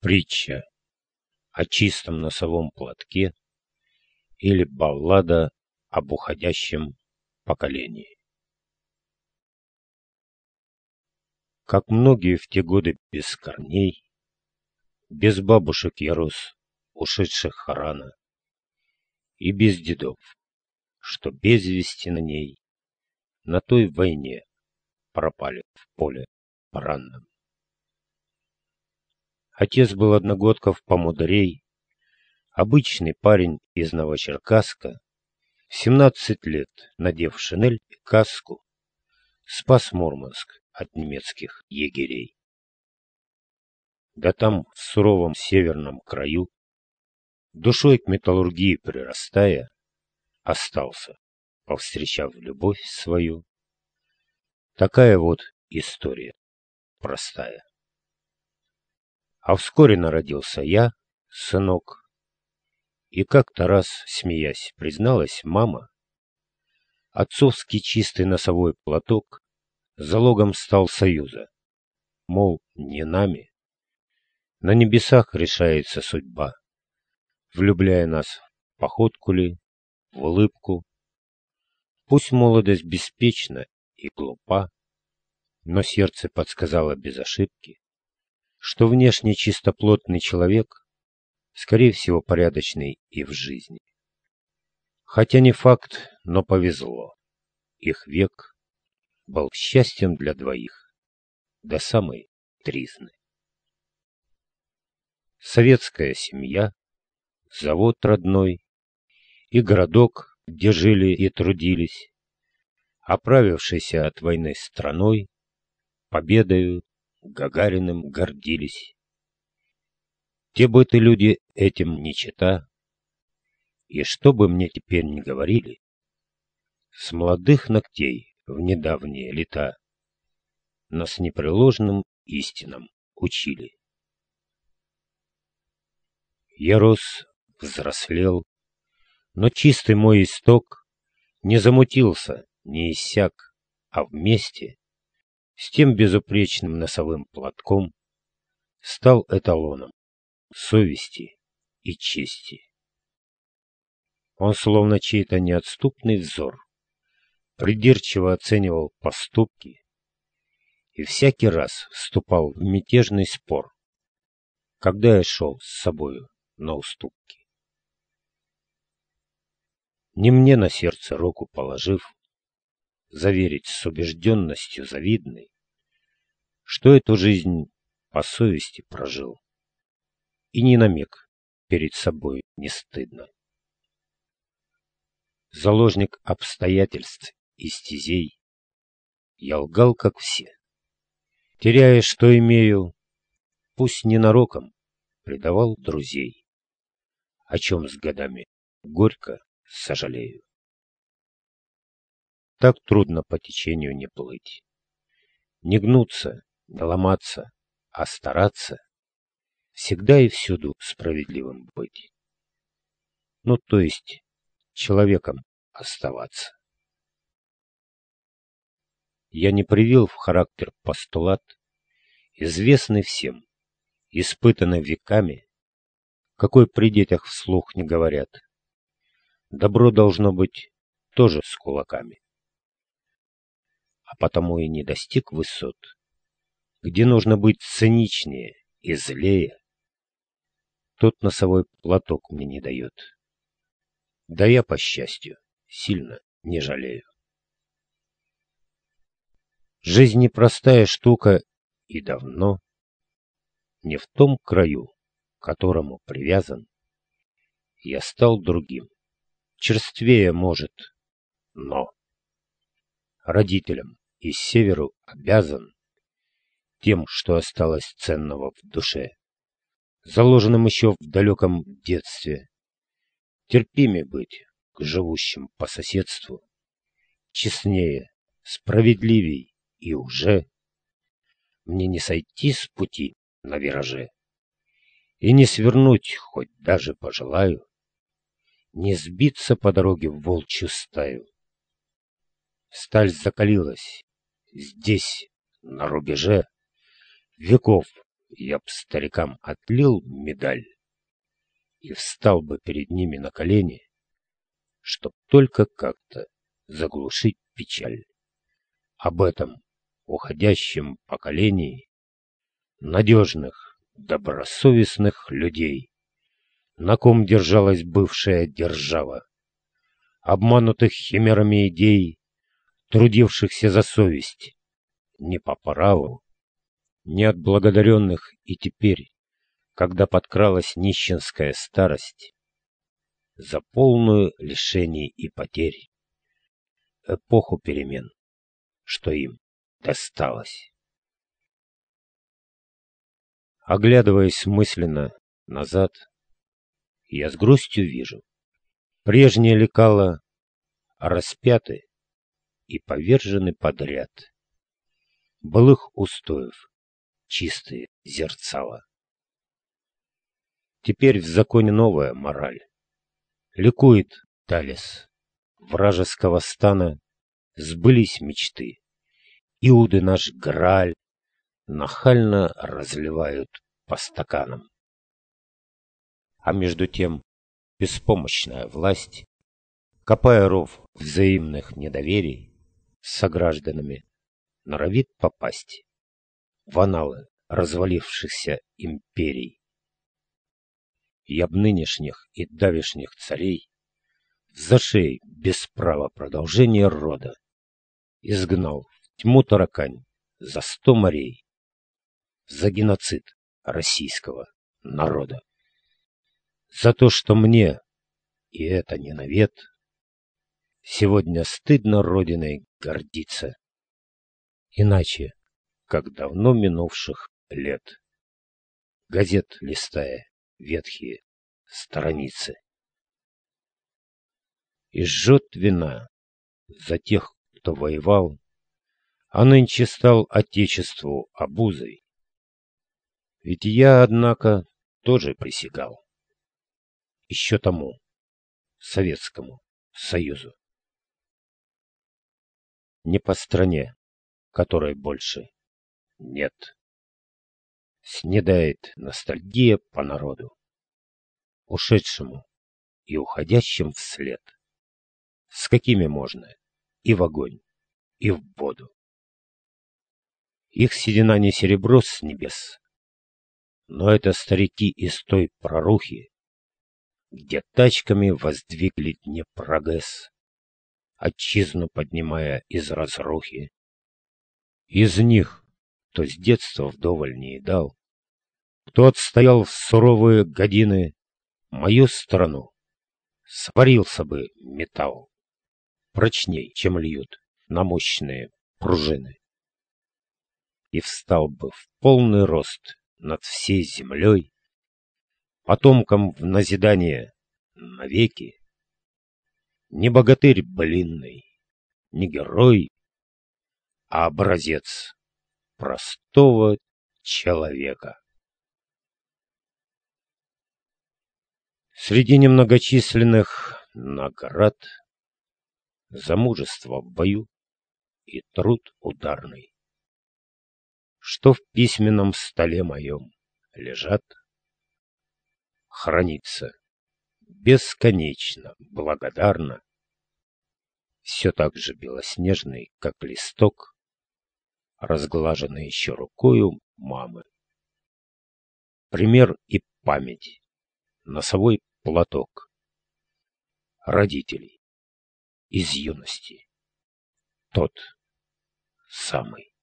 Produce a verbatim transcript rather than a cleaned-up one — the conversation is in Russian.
Притча о чистом носовом платке или баллада об уходящем поколении. Как многие в те годы без корней, без бабушек я рос, ушедших рано, и без дедов, что без вести на ней, на той войне пропали в поле бранном. Отец был одногодков помудрей, обычный парень из Новочеркасска, в семнадцать лет, надев шинель и каску, спас Мурманск от немецких егерей. Да там, в суровом северном краю, душой к металлургии прирастая, остался, повстречав любовь свою. Такая вот история простая. А вскоре народился я, сынок, и как-то раз, смеясь, призналась мама, отцовский чистый носовой платок залогом стал союза, мол, не нами. На небесах решается судьба, влюбляя нас в походку ли, в улыбку. Пусть молодость беспечна и глупа, но сердце подсказало без ошибки, что внешне чистоплотный человек, скорее всего, порядочный и в жизни. Хотя не факт, но повезло. Их век был счастьем для двоих, до самой тризны. Советская семья, завод родной и городок, где жили и трудились, оправившийся от войны страной, победою Гагариным гордились. Те быты люди этим не чета, и что бы мне теперь ни говорили, с молодых ногтей в недавние лета нас непреложным истинам учили. Я рос, взрослел, но чистый мой исток не замутился, не иссяк, а вместе с тем безупречным носовым платком стал эталоном совести и чести. Он, словно чей-то неотступный взор, придирчиво оценивал поступки и всякий раз вступал в мятежный спор, когда я шел с собою на уступки. Не мне на сердце руку положив, заверить с убежденностью завидной, что эту жизнь по совести прожил, и ни на миг перед собой не стыдно. Заложник обстоятельств и стезей, я лгал, как все, теряя, что имею, пусть ненароком предавал друзей, о чем с годами горько сожалею. Так трудно по течению не плыть, не гнуться, не ломаться, а стараться всегда и всюду справедливым быть. Ну, то есть человеком оставаться. Я не привил в характер постулат, известный всем, испытанный веками, какой при детях вслух не говорят. Добро должно быть тоже с кулаками. А потому и не достиг высот, где нужно быть циничнее и злее. Тот носовой платок мне не дает. Да я, по счастью, сильно не жалею. Жизнь непростая штука, и давно не в том краю, к которому привязан, я стал другим, черствее, может, но родителям и северу обязан тем, что осталось ценного в душе, заложенным еще в далеком детстве, терпимее быть к живущим по соседству, честнее, справедливей, и уже мне не сойти с пути на вираже, и не свернуть, хоть даже пожелаю, не сбиться по дороге в волчью стаю. Сталь закалилась здесь, на рубеже веков, я б старикам отлил медаль и встал бы перед ними на колени, чтоб только как-то заглушить печаль об этом уходящем поколении надежных, добросовестных людей, на ком держалась бывшая держава, обманутых химерами идей, трудившихся за совесть, не по праву, не отблагодаренных и теперь, когда подкралась нищенская старость, за полную лишений и потерь, эпоху перемен, что им досталось. Оглядываясь мысленно назад, я с грустью вижу, прежние лекала распяты и повержены подряд, былых устоев чистые зерцала. Теперь в законе новая мораль. Ликует Талес. Вражеского стана сбылись мечты. Иуды наш Грааль нахально разливают по стаканам. А между тем беспомощная власть, копая ров взаимных недоверий с согражданами, норовит попасть в аналы развалившихся империй. Я б нынешних и давешних царей за шеи без права продолжения рода изгнал в тьму таракань за сто морей, за геноцид российского народа. За то, что мне, и это не навет, сегодня стыдно родиной гордиться, иначе, как давно минувших лет, газет листая ветхие страницы. И жжет вина за тех, кто воевал, а нынче стал отечеству обузой. Ведь я, однако, тоже присягал еще тому Советскому Союзу. Не по стране, которой больше нет. Снедает ностальгия по народу, ушедшему и уходящим вслед, с какими можно и в огонь, и в воду. Их седина не серебро с небес, но это старики из той прорухи, где тачками воздвигли Днепрогэс, отчизну поднимая из разрухи. Из них, кто с детства вдоволь не едал, кто отстоял в суровые годины мою страну, сварился бы металл прочней, чем льют на мощные пружины, и встал бы в полный рост над всей землей, потомкам в назидание навеки, не богатырь блинный, не герой, а образец простого человека. Среди немногочисленных наград за мужество в бою и труд ударный, что в письменном столе моем лежат, хранится бесконечно благодарно, все так же белоснежный, как листок, разглаженный еще рукою мамы. Пример и память, носовой платок родителей из юности, тот самый.